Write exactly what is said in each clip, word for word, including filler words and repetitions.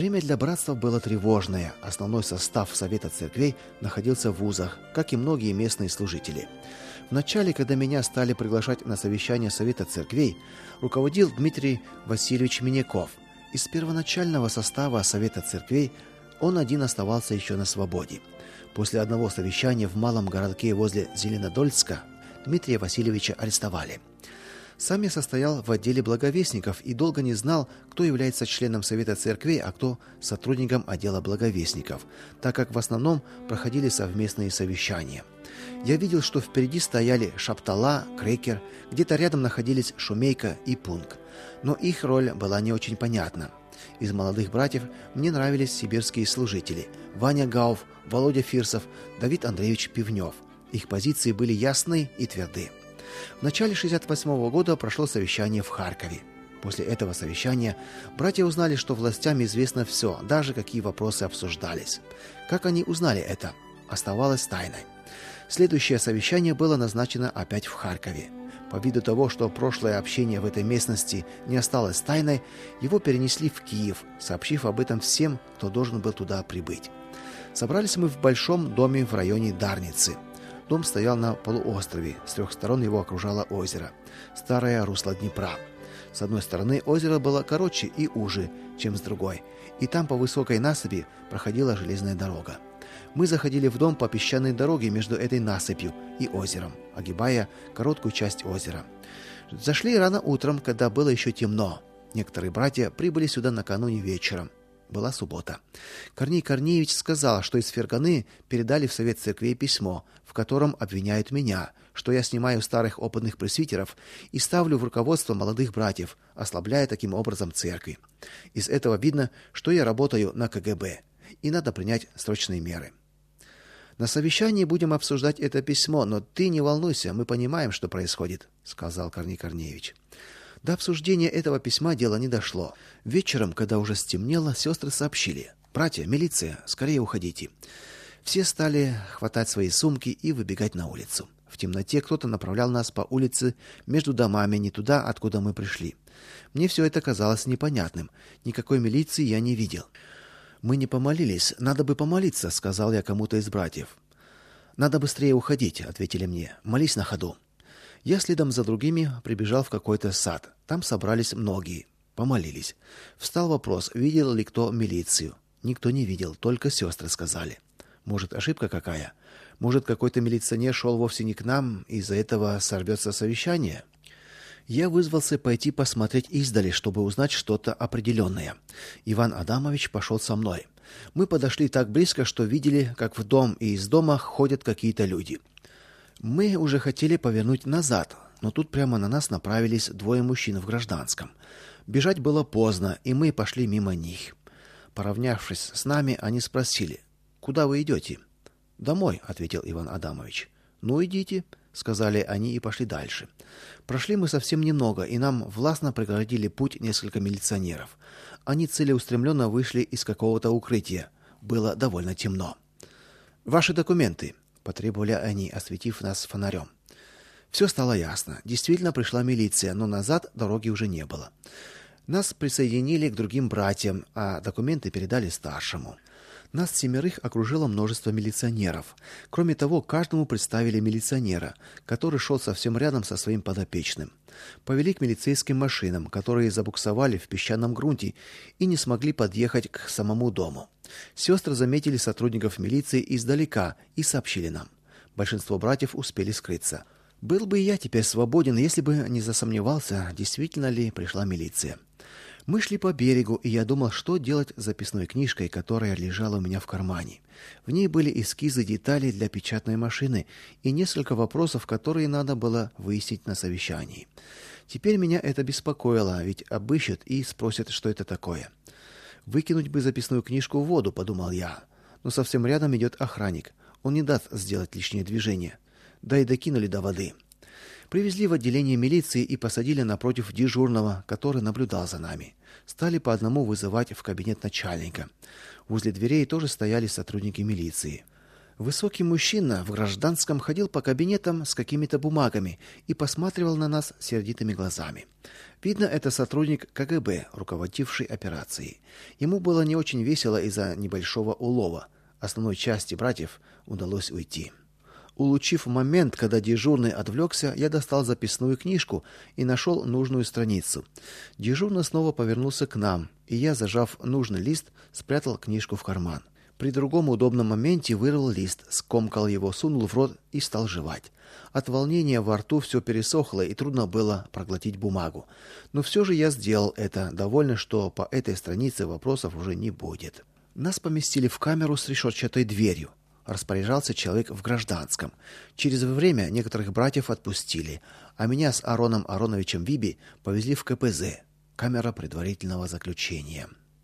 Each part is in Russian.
Время для братства было тревожное. Основной состав Совета церквей находился в вузах, как и многие местные служители. Вначале, когда меня стали приглашать на совещание Совета церквей, руководил Дмитрий Васильевич Миняков. Из первоначального состава Совета церквей он один оставался еще на свободе. После одного совещания в малом городке возле Зеленодольска Дмитрия Васильевича арестовали. Сам я состоял в отделе благовестников и долго не знал, кто является членом Совета церквей, а кто сотрудником отдела благовестников, так как в основном проходили совместные совещания. Я видел, что впереди стояли Шаптала, Крекер, где-то рядом находились Шумейка и Пунк, но их роль была не очень понятна. Из молодых братьев мне нравились сибирские служители: Ваня Гауф, Володя Фирсов, Давид Андреевич Пивнев. Их позиции были ясны и тверды. В начале шестьдесят восьмого года прошло совещание в Харькове. После этого совещания братья узнали, что властям известно все, даже какие вопросы обсуждались. Как они узнали это, оставалось тайной. Следующее совещание было назначено опять в Харькове. По виду того, что прошлое общение в этой местности не осталось тайной, его перенесли в Киев, сообщив об этом всем, кто должен был туда прибыть. Собрались мы в большом доме в районе Дарницы. Дом стоял на полуострове, с трех сторон его окружало озеро, старое русло Днепра. С одной стороны озеро было короче и уже, чем с другой, и там по высокой насыпи проходила железная дорога. Мы заходили в дом по песчаной дороге между этой насыпью и озером, огибая короткую часть озера. Зашли рано утром, когда было еще темно. Некоторые братья прибыли сюда накануне вечером. Была суббота. Корней Корнеевич сказал, что из Ферганы передали в Совет церквей письмо, в котором обвиняют меня, что я снимаю старых опытных пресвитеров и ставлю в руководство молодых братьев, ослабляя таким образом церкви. Из этого видно, что я работаю на ка гэ бэ, и надо принять срочные меры. На совещании будем обсуждать это письмо, но ты не волнуйся, мы понимаем, что происходит, сказал Корней Корнеевич. До обсуждения этого письма дело не дошло. Вечером, когда уже стемнело, сестры сообщили: "Братья, милиция, скорее уходите". Все стали хватать свои сумки и выбегать на улицу. В темноте кто-то направлял нас по улице между домами, не туда, откуда мы пришли. Мне все это казалось непонятным. Никакой милиции я не видел. Мы не помолились, надо бы помолиться, сказал я кому-то из братьев. Надо быстрее уходить, ответили мне. Молись на ходу. Я следом за другими прибежал в какой-то сад. Там собрались многие, помолились. Встал вопрос, видел ли кто милицию. Никто не видел, только сестры сказали. Может, ошибка какая? Может, какой-то милиционер шел вовсе не к нам, и из-за этого сорвется совещание? Я вызвался пойти посмотреть издали, чтобы узнать что-то определенное. Иван Адамович пошел со мной. Мы подошли так близко, что видели, как в дом и из дома ходят какие-то люди. Мы уже хотели повернуть назад, но тут прямо на нас направились двое мужчин в гражданском. Бежать было поздно, и мы пошли мимо них. Поравнявшись с нами, они спросили: "Куда вы идете?" "Домой", ответил Иван Адамович. "Ну, идите", сказали они и пошли дальше. Прошли мы совсем немного, и нам властно преградили путь несколько милиционеров. Они целеустремленно вышли из какого-то укрытия. Было довольно темно. "Ваши документы", потребовали они, осветив нас фонарем. Все стало ясно. Действительно пришла милиция, но назад дороги уже не было. Нас присоединили к другим братьям, а документы передали старшему. Нас семерых окружило множество милиционеров. Кроме того, каждому представили милиционера, который шел совсем рядом со своим подопечным. Повели к милицейским машинам, которые забуксовали в песчаном грунте и не смогли подъехать к самому дому. Сестры заметили сотрудников милиции издалека и сообщили нам. Большинство братьев успели скрыться. Был бы и я теперь свободен, если бы не засомневался, действительно ли пришла милиция. Мы шли по берегу, и я думал, что делать с записной книжкой, которая лежала у меня в кармане. В ней были эскизы деталей для печатной машины и несколько вопросов, которые надо было выяснить на совещании. Теперь меня это беспокоило, ведь обыщут и спросят, что это такое. Выкинуть бы записную книжку в воду, подумал я. Но совсем рядом идет охранник. Он не даст сделать лишнее движение. Да и докинули до воды. Привезли в отделение милиции и посадили напротив дежурного, который наблюдал за нами. Стали по одному вызывать в кабинет начальника. Возле дверей тоже стояли сотрудники милиции. Высокий мужчина в гражданском ходил по кабинетам с какими-то бумагами и посматривал на нас сердитыми глазами. Видно, это сотрудник ка гэ бэ, руководивший операцией. Ему было не очень весело из-за небольшого улова. Основной части братьев удалось уйти. Улучив момент, когда дежурный отвлекся, я достал записную книжку и нашел нужную страницу. Дежурный снова повернулся к нам, и я, зажав нужный лист, спрятал книжку в карман. При другом удобном моменте вырвал лист, скомкал его, сунул в рот и стал жевать. От волнения во рту все пересохло, и трудно было проглотить бумагу. Но все же я сделал это, довольный, что по этой странице вопросов уже не будет. Нас поместили в камеру с решетчатой дверью. Распоряжался человек в гражданском. Через время некоторых братьев отпустили, а меня с Ароном Ароновичем Виби повезли в ка пэ зэ, камера предварительного заключения.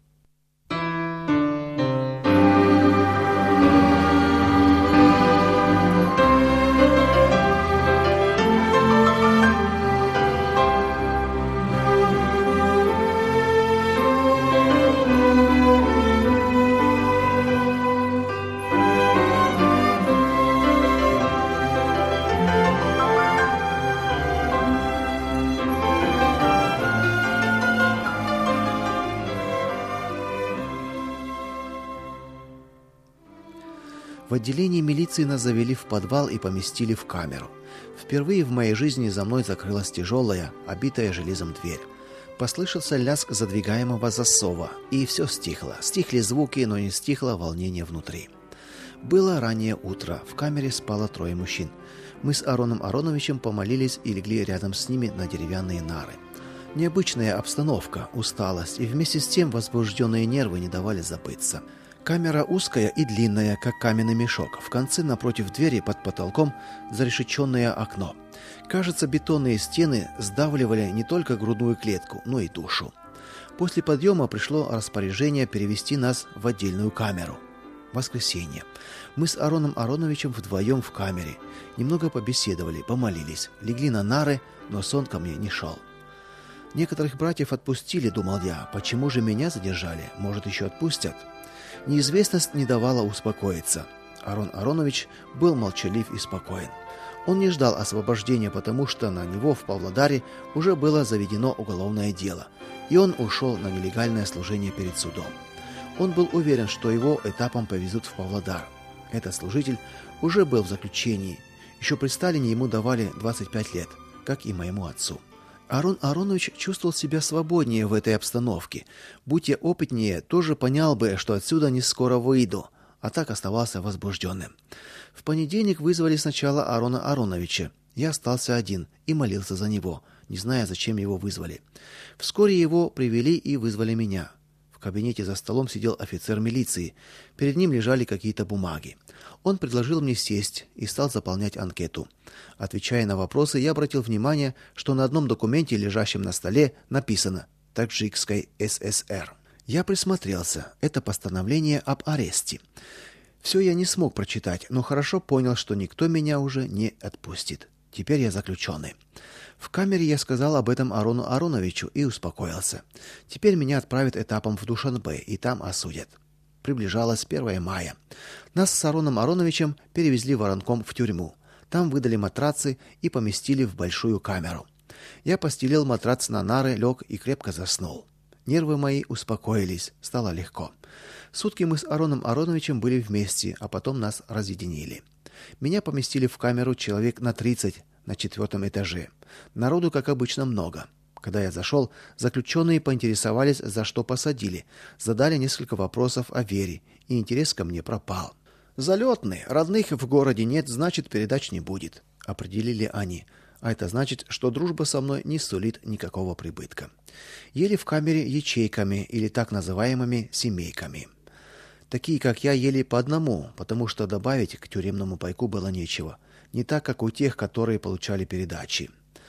В отделении милиции нас завели в подвал и поместили в камеру. Впервые в моей жизни за мной закрылась тяжелая, обитая железом дверь. Послышался лязг задвигаемого засова, и все стихло. Стихли звуки, но не стихло волнение внутри. Было раннее утро. В камере спало трое мужчин. Мы с Ароном Ароновичем помолились и легли рядом с ними на деревянные нары. Необычная обстановка, усталость и вместе с тем возбужденные нервы не давали забыться. Камера узкая и длинная, как каменный мешок. В конце напротив двери под потолком зарешеченное окно. Кажется, бетонные стены сдавливали не только грудную клетку, но и душу. После подъема пришло распоряжение перевести нас в отдельную камеру. Воскресенье. Мы с Ароном Ароновичем вдвоем в камере. Немного побеседовали, помолились, легли на нары, но сон ко мне не шел. Некоторых братьев отпустили, думал я. Почему же меня задержали? Может, еще отпустят? Неизвестность не давала успокоиться. Арон Аронович был молчалив и спокоен. Он не ждал освобождения, потому что на него в Павлодаре уже было заведено уголовное дело, и он ушел на нелегальное служение перед судом. Он был уверен, что его этапом повезут в Павлодар. Этот служитель уже был в заключении. Еще при Сталине ему давали двадцать пять лет, как и моему отцу. Арон Аронович чувствовал себя свободнее в этой обстановке. Будь я опытнее, тоже понял бы, что отсюда не скоро выйду, а так оставался возбужденным. В понедельник вызвали сначала Арона Ароновича. Я остался один и молился за него, не зная, зачем его вызвали. Вскоре его привели и вызвали меня. В кабинете за столом сидел офицер милиции. Перед ним лежали какие-то бумаги. Он предложил мне сесть и стал заполнять анкету. Отвечая на вопросы, я обратил внимание, что на одном документе, лежащем на столе, написано «Таджикской эс эс эр». Я присмотрелся. Это постановление об аресте. Все я не смог прочитать, но хорошо понял, что никто меня уже не отпустит. Теперь я заключенный. В камере я сказал об этом Арону Ароновичу и успокоился. Теперь меня отправят этапом в Душанбе, и там осудят. Приближалось первое мая. Нас с Ароном Ароновичем перевезли воронком в тюрьму. Там выдали матрацы и поместили в большую камеру. Я постелил матрац на нары, лег и крепко заснул. Нервы мои успокоились, стало легко. Сутки мы с Ароном Ароновичем были вместе, а потом нас разъединили. Меня поместили в камеру человек на тридцать на четвертом этаже. Народу, как обычно, много. Когда я зашел, заключенные поинтересовались, за что посадили, задали несколько вопросов о вере, и интерес ко мне пропал. Залетный, родных в городе нет, значит, передач не будет, определили они. А это значит, что дружба со мной не сулит никакого прибытка. Ели в камере ячейками или так называемыми семейками. Такие, как я, ели по одному, потому что добавить к тюремному пайку было нечего, не так, как у тех, которые получали передачи.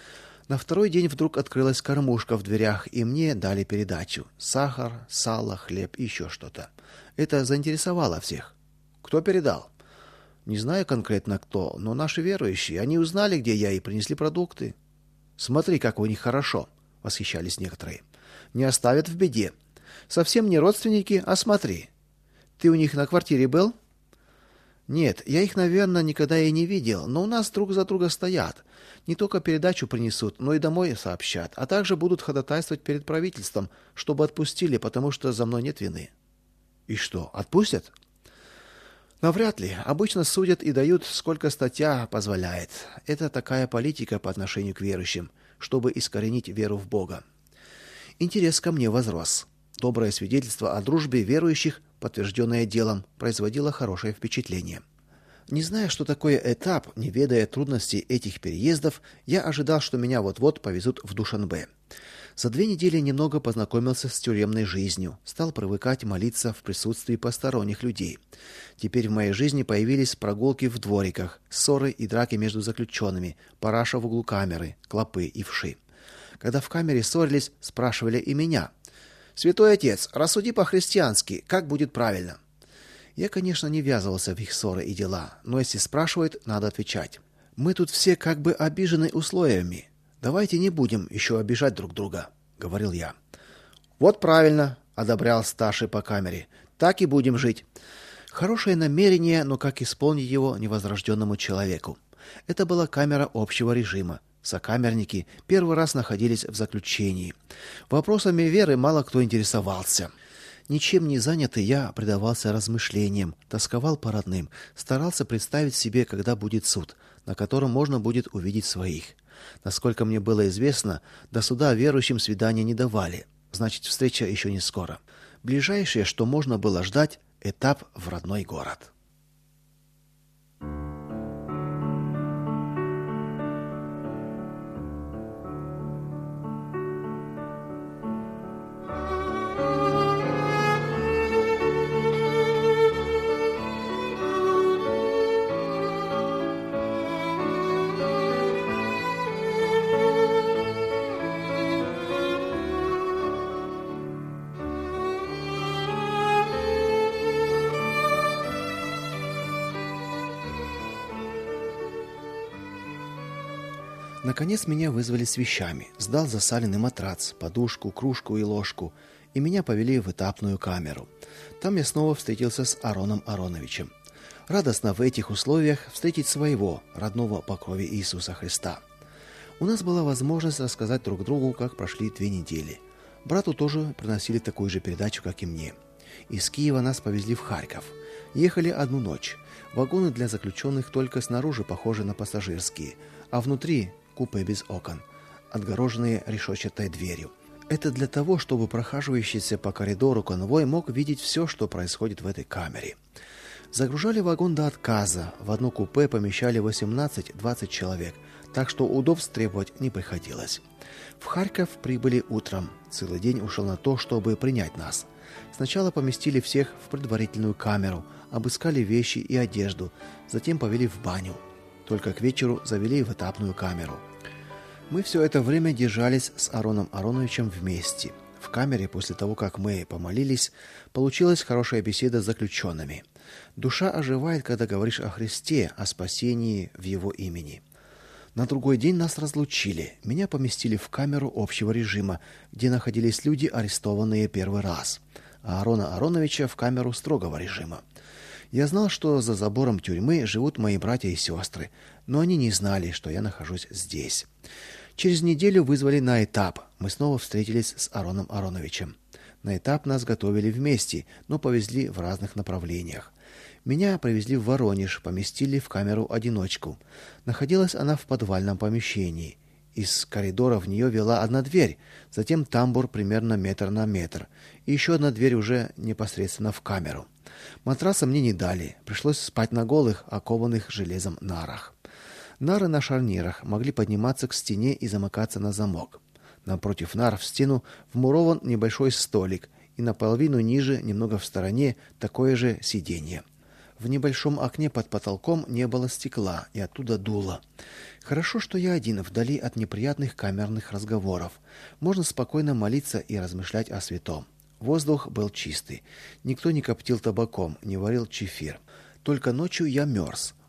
На второй день вдруг открылась кормушка в дверях, и мне дали передачу: сахар, сало, хлеб и еще что-то. Это заинтересовало всех. Кто передал? Не знаю конкретно кто, но наши верующие, они узнали, где я, и принесли продукты. Смотри, как у них хорошо, восхищались некоторые. Не оставят в беде. Совсем не родственники, а смотри. Ты у них на квартире был? Нет, я их, наверное, никогда и не видел, но у нас друг за друга стоят. Не только передачу принесут, но и домой сообщат, а также будут ходатайствовать перед правительством, чтобы отпустили, потому что за мной нет вины. И что, отпустят? Навряд ли. Обычно судят и дают, сколько статья позволяет. Это такая политика по отношению к верующим, чтобы искоренить веру в Бога. Интерес ко мне возрос. Доброе свидетельство о дружбе верующих, подтвержденное делом, производило хорошее впечатление. Не зная, что такое этап, не ведая трудностей этих переездов, я ожидал, что меня вот-вот повезут в Душанбе. За две недели немного познакомился с тюремной жизнью, стал привыкать молиться в присутствии посторонних людей. Теперь в моей жизни появились прогулки в двориках, ссоры и драки между заключенными, параша в углу камеры, клопы и вши. Когда в камере ссорились, спрашивали и меня: «Святой отец, рассуди по-христиански, как будет правильно?» Я, конечно, не ввязывался в их ссоры и дела, но если спрашивают, надо отвечать. Мы тут все как бы обижены условиями. Давайте не будем еще обижать друг друга, говорил я. Вот правильно, одобрял старший по камере. Так и будем жить. Хорошее намерение, но как исполнить его невозрожденному человеку? Это была камера общего режима. Сокамерники первый раз находились в заключении. Вопросами веры мало кто интересовался. Ничем не занятый я предавался размышлениям, тосковал по родным, старался представить себе, когда будет суд, на котором можно будет увидеть своих. Насколько мне было известно, до суда верующим свидания не давали. Значит, встреча еще не скоро. Ближайшее, что можно было ждать, этап в родной город. Наконец меня вызвали с вещами. Сдал засаленный матрац, подушку, кружку и ложку, и меня повели в этапную камеру. Там я снова встретился с Ароном Ароновичем. Радостно в этих условиях встретить своего, родного по крови Иисуса Христа. У нас была возможность рассказать друг другу, как прошли две недели. Брату тоже приносили такую же передачу, как и мне. Из Киева нас повезли в Харьков. Ехали одну ночь. Вагоны для заключенных только снаружи похожи на пассажирские, а внутри купе без окон, отгороженные решетчатой дверью. Это для того, чтобы прохаживающийся по коридору конвой мог видеть все, что происходит в этой камере. Загружали вагон до отказа. В одно купе помещали восемнадцать-двадцать человек, так что удобств требовать не приходилось. В Харьков прибыли утром. Целый день ушел на то, чтобы принять нас. Сначала поместили всех в предварительную камеру, обыскали вещи и одежду, затем повели в баню. Только к вечеру завели в этапную камеру. Мы все это время держались с Ароном Ароновичем вместе. В камере после того, как мы помолились, получилась хорошая беседа с заключенными. Душа оживает, когда говоришь о Христе, о спасении в Его имени. На другой день нас разлучили. Меня поместили в камеру общего режима, где находились люди, арестованные первый раз, а Арона Ароновича в камеру строгого режима. Я знал, что за забором тюрьмы живут мои братья и сестры, но они не знали, что я нахожусь здесь. Через неделю вызвали на этап. Мы снова встретились с Ароном Ароновичем. На этап нас готовили вместе, но повезли в разных направлениях. Меня привезли в Воронеж, поместили в камеру-одиночку. Находилась она в подвальном помещении. Из коридора в нее вела одна дверь, затем тамбур примерно метр на метр, и еще одна дверь уже непосредственно в камеру. Матраса мне не дали, пришлось спать на голых, окованных железом нарах. Нары на шарнирах могли подниматься к стене и замыкаться на замок. Напротив нар в стену вмурован небольшой столик, и наполовину ниже, немного в стороне, такое же сиденье. В небольшом окне под потолком не было стекла, и оттуда дуло. Хорошо, что я один, вдали от неприятных камерных разговоров. Можно спокойно молиться и размышлять о святом. Воздух был чистый. Никто не коптил табаком, не варил чефир. Только ночью я мерз.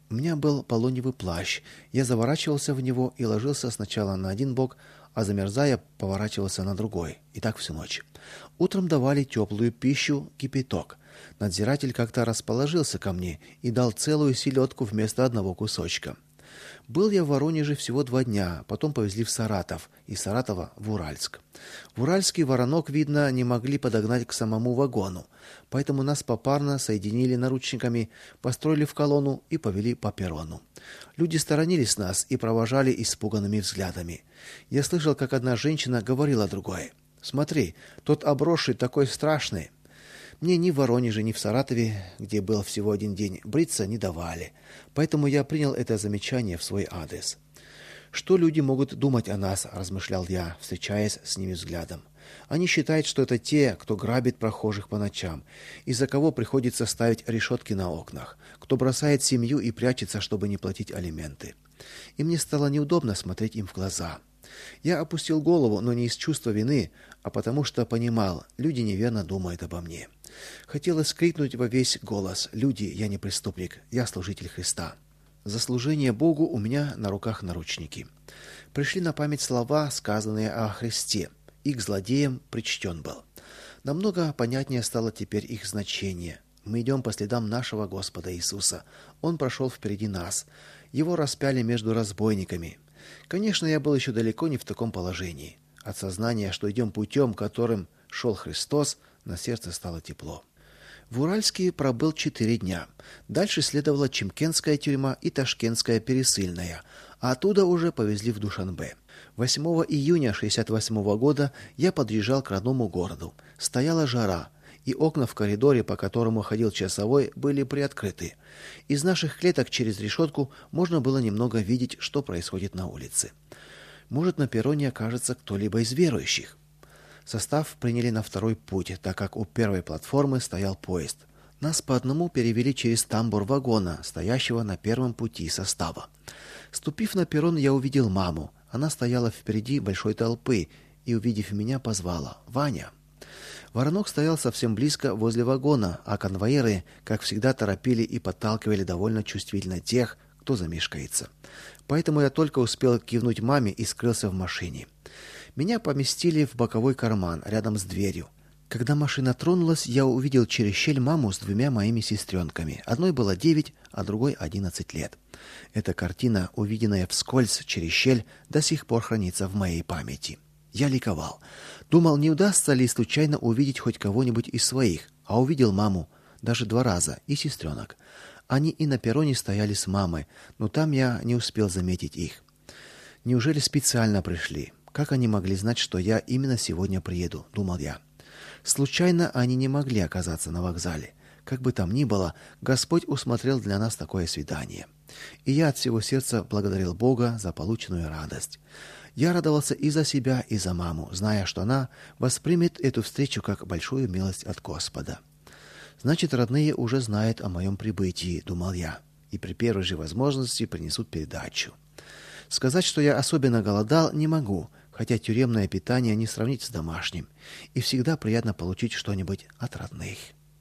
У меня был полоневый плащ. Я заворачивался в него и ложился сначала на один бок, а замерзая, поворачивался на другой. И так всю ночь. Утром давали теплую пищу, кипяток. Надзиратель как-то расположился ко мне и дал целую селедку вместо одного кусочка. Был я в Воронеже всего два дня, потом повезли в Саратов, из Саратова в Уральск. В Уральске воронок, видно, не могли подогнать к самому вагону, поэтому нас попарно соединили наручниками, построили в колонну и повели по перрону. Люди сторонились нас и провожали испуганными взглядами. Я слышал, как одна женщина говорила другой: «Смотри, тот обросший такой страшный». Мне ни в Воронеже, ни в Саратове, где был всего один день, бриться не давали. Поэтому я принял это замечание в свой адрес. Что люди могут думать о нас, размышлял я, встречаясь с ними взглядом. Они считают, что это те, кто грабит прохожих по ночам, из-за кого приходится ставить решетки на окнах, кто бросает семью и прячется, чтобы не платить алименты. И мне стало неудобно смотреть им в глаза. Я опустил голову, но не из чувства вины, а потому что понимал, люди неверно думают обо мне. Хотелось крикнуть во весь голос: «Люди, я не преступник, я служитель Христа». За служение Богу у меня на руках наручники. Пришли на память слова, сказанные о Христе, и к злодеям причтен был. Намного понятнее стало теперь их значение. Мы идем по следам нашего Господа Иисуса. Он прошел впереди нас. Его распяли между разбойниками. Конечно, я был еще далеко не в таком положении. От сознания, что идем путем, которым шел Христос, на сердце стало тепло. В Уральске пробыл четыре дня. Дальше следовала Чимкентская тюрьма и Ташкентская пересыльная, а оттуда уже повезли в Душанбе. восьмого июня шестьдесят восьмого года я подъезжал к родному городу. Стояла жара, и окна в коридоре, по которому ходил часовой, были приоткрыты. Из наших клеток через решетку можно было немного видеть, что происходит на улице. Может, на перроне окажется кто-либо из верующих. Состав приняли на второй путь, так как у первой платформы стоял поезд. Нас по одному перевели через тамбур вагона, стоящего на первом пути состава. Ступив на перрон, я увидел маму. Она стояла впереди большой толпы и, увидев меня, позвала: «Ваня». Воронок стоял совсем близко возле вагона, а конвоиры, как всегда, торопили и подталкивали довольно чувствительно тех, кто замешкается. Поэтому я только успел кивнуть маме и скрылся в машине. Меня поместили в боковой карман рядом с дверью. Когда машина тронулась, я увидел через щель маму с двумя моими сестренками. Одной было девять, а другой одиннадцать лет. Эта картина, увиденная вскользь через щель, до сих пор хранится в моей памяти. Я ликовал. Думал, не удастся ли случайно увидеть хоть кого-нибудь из своих, а увидел маму даже два раза и сестренок. Они и на перроне стояли с мамой, но там я не успел заметить их. Неужели специально пришли? Как они могли знать, что я именно сегодня приеду, думал я. Случайно они не могли оказаться на вокзале. Как бы там ни было, Господь усмотрел для нас такое свидание. И я от всего сердца благодарил Бога за полученную радость. Я радовался и за себя, и за маму, зная, что она воспримет эту встречу как большую милость от Господа. Значит, родные уже знают о моем прибытии, думал я, и при первой же возможности принесут передачу. Сказать, что я особенно голодал, не могу, хотя тюремное питание не сравнить с домашним, и всегда приятно получить что-нибудь от родных.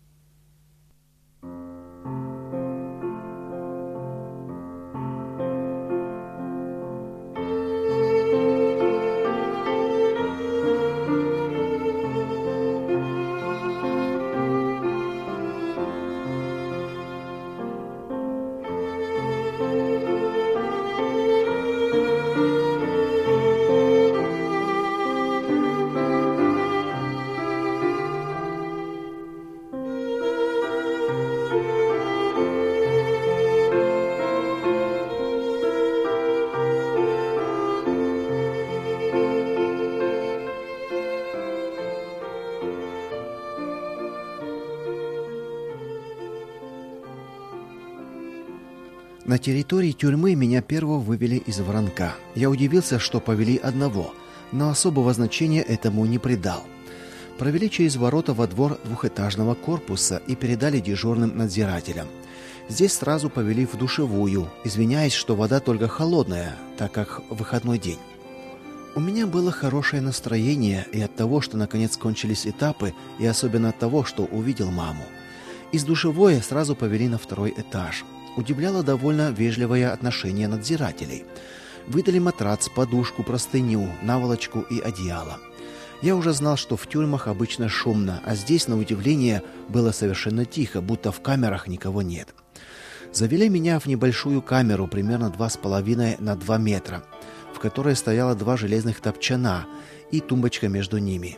На территории тюрьмы меня первого вывели из Воронка. Я удивился, что повели одного, но особого значения этому не придал. Провели через ворота во двор двухэтажного корпуса и передали дежурным надзирателям. Здесь сразу повели в душевую, извиняясь, что вода только холодная, так как выходной день. У меня было хорошее настроение и от того, что наконец кончились этапы, и особенно от того, что увидел маму. Из душевой сразу повели на второй этаж. Удивляло довольно вежливое отношение надзирателей. Выдали матрац, подушку, простыню, наволочку и одеяло. Я уже знал, что в тюрьмах обычно шумно, а здесь, на удивление, было совершенно тихо, будто в камерах никого нет. Завели меня в небольшую камеру, примерно два с половиной на два метра, в которой стояло два железных топчана и тумбочка между ними.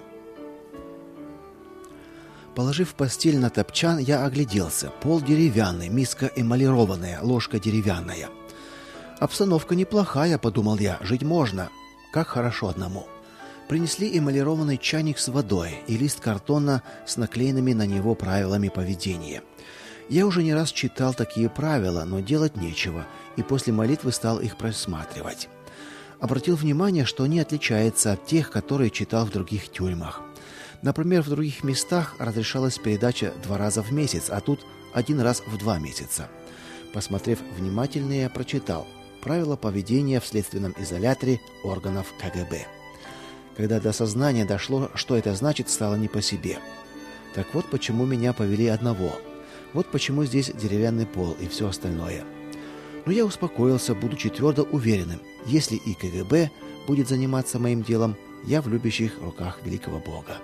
Положив постель на топчан, я огляделся. Пол деревянный, миска эмалированная, ложка деревянная. Обстановка неплохая, подумал я, жить можно. Как хорошо одному. Принесли эмалированный чайник с водой и лист картона с наклеенными на него правилами поведения. Я уже не раз читал такие правила, но делать нечего, и после молитвы стал их просматривать. Обратил внимание, что они отличаются от тех, которые читал в других тюрьмах. Например, в других местах разрешалась передача два раза в месяц, а тут один раз в два месяца. Посмотрев внимательнее, я прочитал правила поведения в следственном изоляторе органов ка гэ бэ. Когда до сознания дошло, что это значит, стало не по себе. Так вот почему меня повели одного. Вот почему здесь деревянный пол и все остальное. Но я успокоился, будучи твердо уверенным, если и ка гэ бэ будет заниматься моим делом, я в любящих руках великого Бога.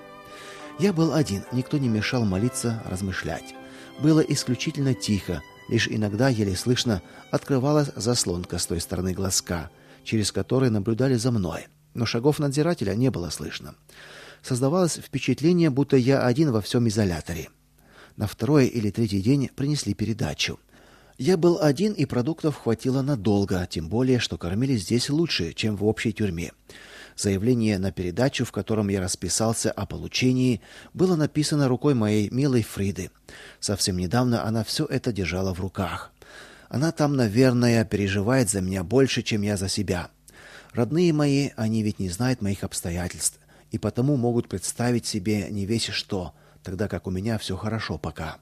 Я был один, никто не мешал молиться, размышлять. Было исключительно тихо, лишь иногда еле слышно открывалась заслонка с той стороны глазка, через который наблюдали за мной. Но шагов надзирателя не было слышно. Создавалось впечатление, будто я один во всем изоляторе. На второй или третий день принесли передачу. Я был один, и продуктов хватило надолго, тем более, что кормили здесь лучше, чем в общей тюрьме. Заявление на передачу, в котором я расписался о получении, было написано рукой моей милой Фриды. Совсем недавно она все это держала в руках. Она там, наверное, переживает за меня больше, чем я за себя. Родные мои, они ведь не знают моих обстоятельств, и потому могут представить себе не весь что, тогда как у меня все хорошо пока.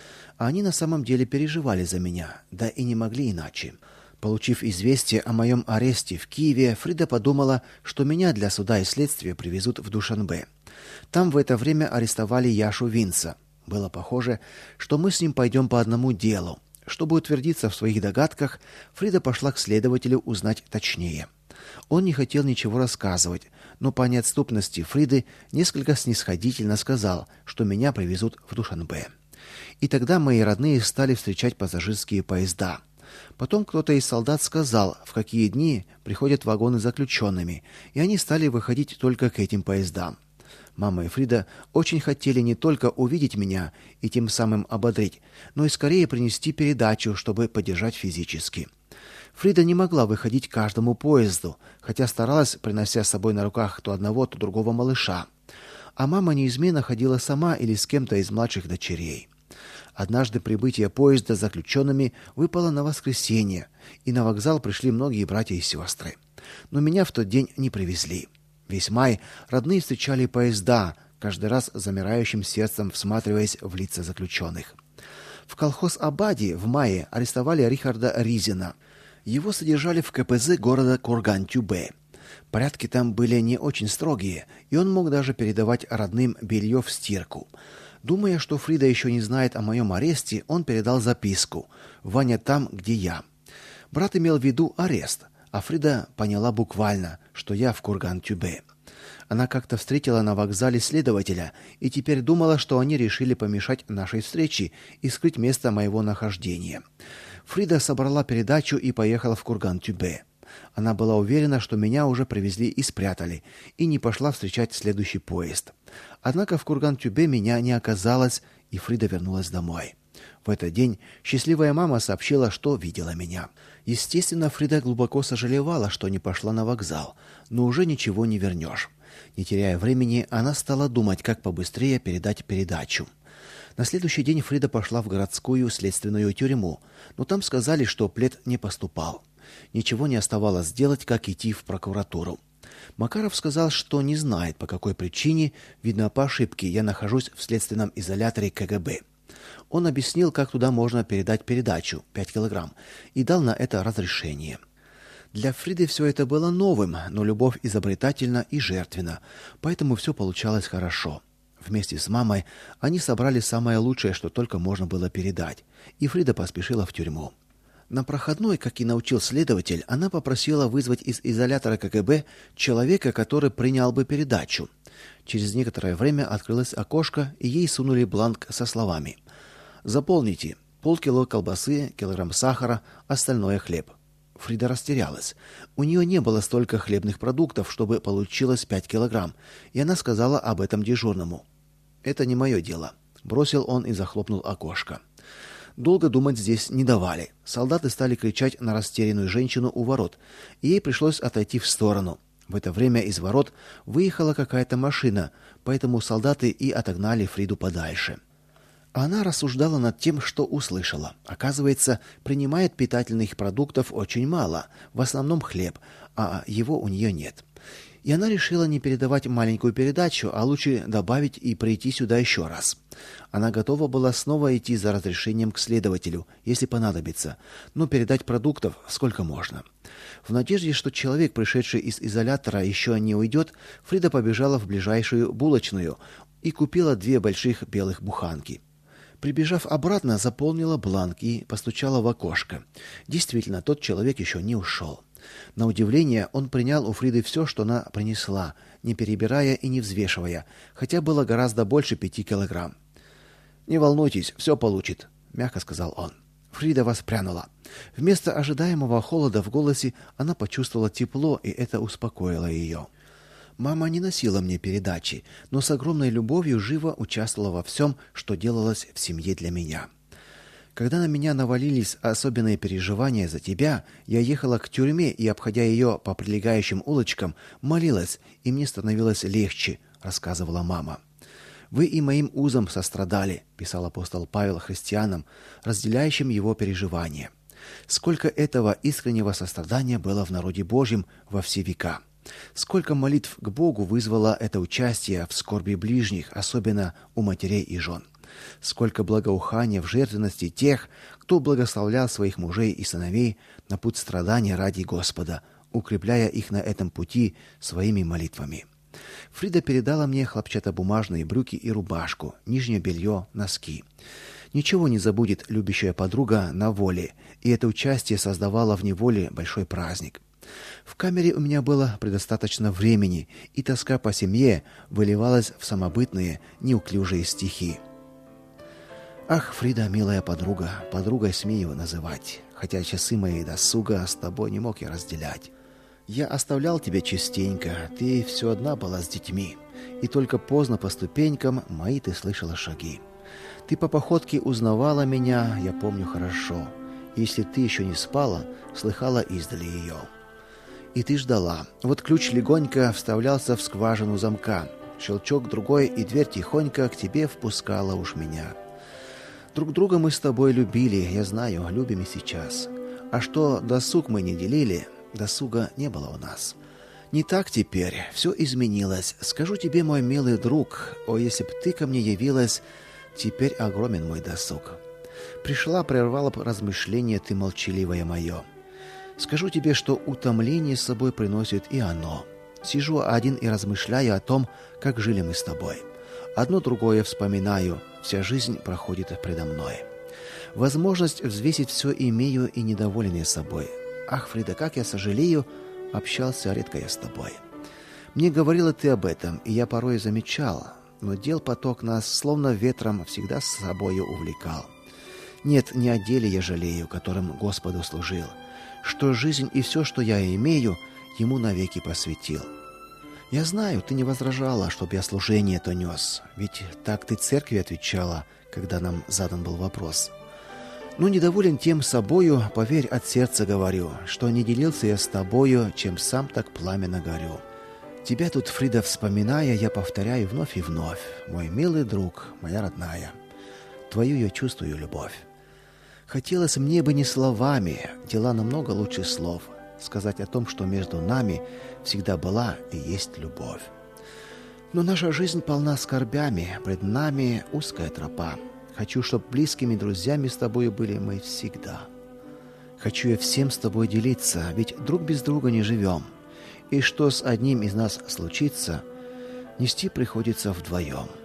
А они на самом деле переживали за меня, да и не могли иначе. Получив известие о моем аресте в Киеве, Фрида подумала, что меня для суда и следствия привезут в Душанбе. Там в это время арестовали Яшу Винца. Было похоже, что мы с ним пойдем по одному делу. Чтобы утвердиться в своих догадках, Фрида пошла к следователю узнать точнее. Он не хотел ничего рассказывать, но по неотступности Фриды несколько снисходительно сказал, что меня привезут в Душанбе. И тогда мои родные стали встречать пассажирские поезда. Потом кто-то из солдат сказал, в какие дни приходят вагоны с заключенными, и они стали выходить только к этим поездам. Мама и Фрида очень хотели не только увидеть меня и тем самым ободрить, но и скорее принести передачу, чтобы поддержать физически. Фрида не могла выходить к каждому поезду, хотя старалась, принося с собой на руках то одного, то другого малыша. А мама неизменно ходила сама или с кем-то из младших дочерей. Однажды прибытие поезда с заключенными выпало на воскресенье, и на вокзал пришли многие братья и сестры. Но меня в тот день не привезли. Весь май родные встречали поезда, каждый раз замирающим сердцем всматриваясь в лица заключенных. В колхоз Абади в мае арестовали Рихарда Ризина. Его содержали в ка пэ зэ города Курган-Тюбе. Порядки там были не очень строгие, и он мог даже передавать родным белье в стирку. Думая, что Фрида еще не знает о моем аресте, он передал записку: «Ваня там, где я». Брат имел в виду арест, а Фрида поняла буквально, что я в Курган-Тюбе. Она как-то встретила на вокзале следователя и теперь думала, что они решили помешать нашей встрече и скрыть место моего нахождения. Фрида собрала передачу и поехала в Курган-Тюбе. Она была уверена, что меня уже привезли и спрятали, и не пошла встречать следующий поезд. Однако в Курган-Тюбе меня не оказалось, и Фрида вернулась домой. В этот день счастливая мама сообщила, что видела меня. Естественно, Фрида глубоко сожалевала, что не пошла на вокзал, но уже ничего не вернешь. Не теряя времени, она стала думать, как побыстрее передать передачу. На следующий день Фрида пошла в городскую следственную тюрьму, но там сказали, что плед не поступал. Ничего не оставалось делать, как идти в прокуратуру. Макаров сказал, что не знает, по какой причине, видно по ошибке, я нахожусь в следственном изоляторе ка гэ бэ. Он объяснил, как туда можно передать передачу, пять килограмм, и дал на это разрешение. Для Фриды все это было новым, но любовь изобретательна и жертвенна, поэтому все получалось хорошо. Вместе с мамой они собрали самое лучшее, что только можно было передать, и Фрида поспешила в тюрьму. На проходной, как и научил следователь, она попросила вызвать из изолятора ка гэ бэ человека, который принял бы передачу. Через некоторое время открылось окошко, и ей сунули бланк со словами: «Заполните. Полкило колбасы, килограмм сахара, остальное хлеб». Фрида растерялась. У нее не было столько хлебных продуктов, чтобы получилось пять килограмм, и она сказала об этом дежурному. «Это не мое дело», — бросил он и захлопнул окошко. Долго думать здесь не давали. Солдаты стали кричать на растерянную женщину у ворот, и ей пришлось отойти в сторону. В это время из ворот выехала какая-то машина, поэтому солдаты и отогнали Фриду подальше. Она рассуждала над тем, что услышала. Оказывается, принимает питательных продуктов очень мало, в основном хлеб, а его у нее нет. И она решила не передавать маленькую передачу, а лучше добавить и прийти сюда еще раз. Она готова была снова идти за разрешением к следователю, если понадобится, но передать продуктов сколько можно. В надежде, что человек, пришедший из изолятора, еще не уйдет, Фрида побежала в ближайшую булочную и купила две больших белых буханки. Прибежав обратно, заполнила бланк и постучала в окошко. Действительно, тот человек еще не ушел. На удивление, он принял у Фриды все, что она принесла, не перебирая и не взвешивая, хотя было гораздо больше пяти килограмм. «Не волнуйтесь, все получит», — мягко сказал он. Фрида воспрянула. Вместо ожидаемого холода в голосе она почувствовала тепло, и это успокоило ее. Мама не носила мне передачи, но с огромной любовью живо участвовала во всем, что делалось в семье для меня. Когда на меня навалились особенные переживания за тебя, я ехала к тюрьме и, обходя ее по прилегающим улочкам, молилась, и мне становилось легче, рассказывала мама. «Вы и моим узам сострадали», — писал апостол Павел христианам, разделяющим его переживания. Сколько этого искреннего сострадания было в народе Божьем во все века. Сколько молитв к Богу вызвало это участие в скорби ближних, особенно у матерей и жен. Сколько благоухания в жертвенности тех, кто благословлял своих мужей и сыновей на путь страдания ради Господа, укрепляя их на этом пути своими молитвами. Фрида передала мне хлопчатобумажные брюки и рубашку, нижнее белье, носки. Ничего не забудет любящая подруга на воле, и это участие создавало в неволе большой праздник. В камере у меня было предостаточно времени, и тоска по семье выливалась в самобытные, неуклюжие стихи. Ах, Фрида, милая подруга, подругой смею называть, хотя часы мои досуга с тобой не мог я разделять. Я оставлял тебя частенько, ты все одна была с детьми, и только поздно по ступенькам мои ты слышала шаги. Ты по походке узнавала меня, я помню хорошо. Если ты еще не спала, слыхала издали ее. И ты ждала. Вот ключ легонько вставлялся в скважину замка. Щелчок другой, и дверь тихонько к тебе впускала уж меня. Друг друга мы с тобой любили, я знаю, любим и сейчас. А что досуг мы не делили, досуга не было у нас. Не так теперь, все изменилось. Скажу тебе, мой милый друг, о, если б ты ко мне явилась, теперь огромен мой досуг. Пришла, прервала размышление ты молчаливое мое. Скажу тебе, что утомление с собой приносит и оно. Сижу один и размышляю о том, как жили мы с тобой. Одно другое вспоминаю, вся жизнь проходит предо мной. Возможность взвесить все имею и недоволен я собой. Ах, Фрида, как я сожалею, общался редко я с тобой. Мне говорила ты об этом, и я порой замечала, но дел поток нас словно ветром всегда с собою увлекал. Нет, не о деле я жалею, которым Господу служил, что жизнь и все, что я имею, ему навеки посвятил. Я знаю, ты не возражала, чтоб я служение то нес, ведь так ты церкви отвечала, когда нам задан был вопрос. Но недоволен тем собою, поверь, от сердца говорю, что не делился я с тобою, чем сам так пламенно горю. Тебя тут, Фрида, вспоминая, я повторяю вновь и вновь, мой милый друг, моя родная, твою я чувствую любовь. Хотелось мне бы не словами, дела намного лучше слов, сказать о том, что между нами всегда была и есть любовь. Но наша жизнь полна скорбями, пред нами узкая тропа. Хочу, чтоб близкими друзьями с тобой были мы всегда. Хочу я всем с тобой делиться, ведь друг без друга не живем. И что с одним из нас случится, нести приходится вдвоем.